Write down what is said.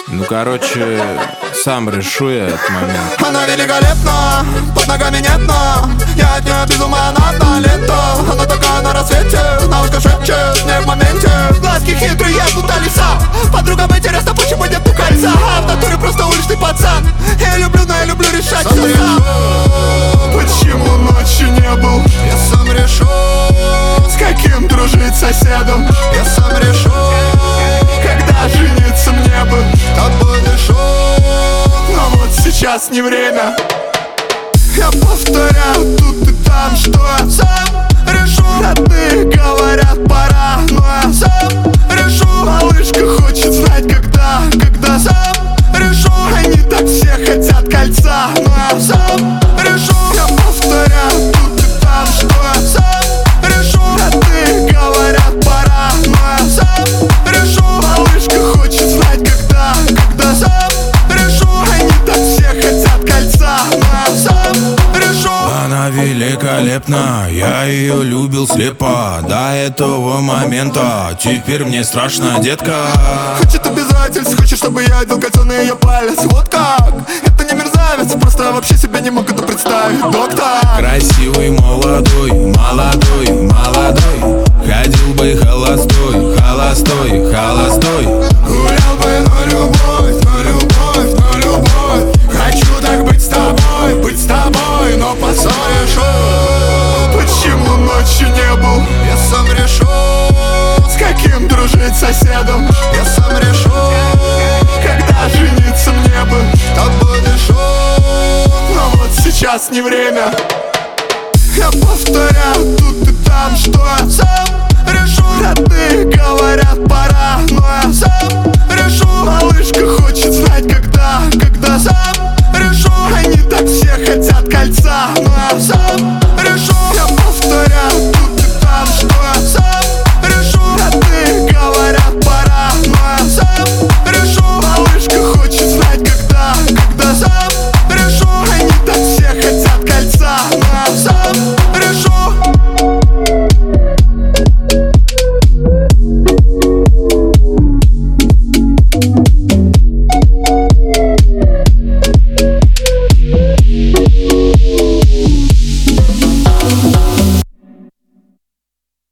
Ну, короче, сам решу я этот момент. Она великолепна, под ногами нет дна. Я от нее без ума, она одна лето. Она такая на рассвете, на ушко шепчет, не в моменте. Глазки хитрые, будто лиса. Подругам интересно, почему нету кольца. А в натуре просто уличный пацан. Я люблю, но я люблю решать все сам. Почему ночью не был? Я сам решу. С каким дружить соседом? Я сам решу. Когда жениться мне бы, тобой дышу. Но вот сейчас не время. Я повторяю тут и там, что я сам решу. Родные говорят, пора, но я сам решу. Малышка хочет знать, когда сам решу. Они так все хотят кольца, но я сам решу. Я повторяю тут и там, что я сам решу. Родные говорят, пора, но я сам решу. Малышка хочет знать, когда сам решу. Они так все хотят кольца, но я сам решу. Она великолепна, я ее любил слепо до этого момента. Теперь мне страшно, детка. Хочет обязательств, хочет, чтобы я одел кольцо на ее палец. Вот как, это не мерзавец, просто вообще себе не мог это представить. Доктор Красивый, молодой, молодой, молодой. Ходил бы холостой, холостой, холостой. гулял бы, но любовь, но любовь, но любовь. Хочу так быть с тобой, но поссоришь. Почему ночью не был? Я сам решу. С каким дружить соседом? Я сам решу. Когда жениться мне бы, тобой дышу. Но вот сейчас не время. Я повторяю тут и там, что я сам решу. Родные говорят, пора, но я сам решу. Малышка хочет знать,